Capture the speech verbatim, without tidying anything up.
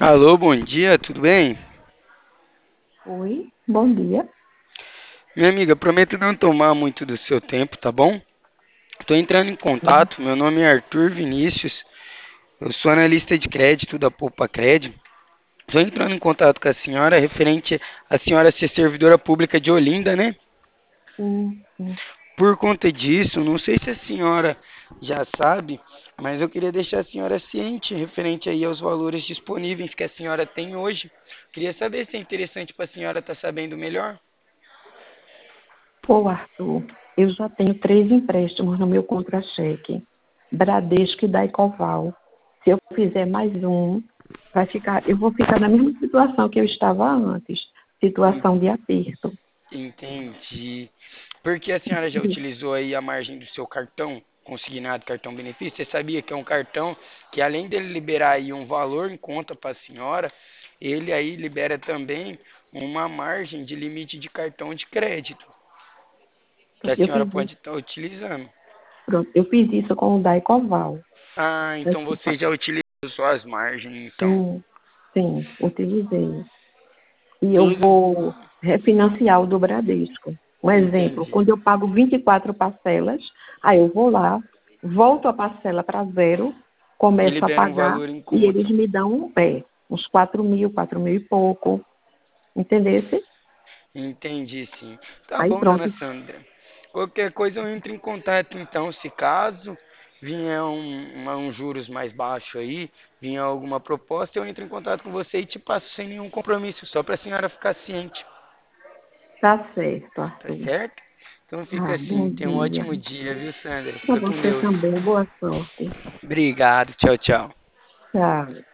Alô, bom dia, tudo bem? Oi, bom dia. Minha amiga, prometo não tomar muito do seu tempo, tá bom? Estou entrando em contato, meu nome é Arthur Vinícius, eu sou analista de crédito da Poupa Cred. Estou entrando em contato com a senhora referente à senhora ser servidora pública de Olinda, né? Sim, sim. Por conta disso, não sei se a senhora já sabe, mas eu queria deixar a senhora ciente referente aí aos valores disponíveis que a senhora tem hoje. Queria saber se é interessante para a senhora estar sabendo melhor. Ô, Arthur, eu já tenho três empréstimos no meu contra-cheque, Bradesco e Daicoval. Se eu fizer mais um, vai ficar, eu vou ficar na mesma situação que eu estava antes, situação de aperto. Entendi. Porque a senhora já utilizou aí a margem do seu cartão consignado, cartão benefício? Você sabia que é um cartão que além dele liberar aí um valor em conta para a senhora, ele aí libera também uma margem de limite de cartão de crédito que a Eu senhora fiz isso, pode estar utilizando. pronto, eu fiz isso com o Daicoval. Ah, então você já utilizou suas margens, então. Sim, sim, utilizei. E eu Tudo vou refinanciar o do Bradesco. Um exemplo, entendi. quando eu pago vinte e quatro parcelas, aí eu vou lá, volto a parcela para zero, E começo a libera um pagar valor em e eles conta. me dão um pé, uns quatro mil, quatro mil e pouco, entendesse? Entendi, sim. Tá Aí bom, dona pronto, Sandra. Qualquer coisa eu entro em contato, então, se caso vier um, uma- um juros mais baixo aí, vier alguma proposta, eu entro em contato com você e te passo sem nenhum compromisso, só para a senhora ficar ciente, tá certo, tá Arthur. certo? Então fica Ah, assim, bom tenha um dia. ótimo dia, viu, Sandra? Para Fica com você Deus. também, boa sorte. Obrigado, tchau, tchau. Tchau.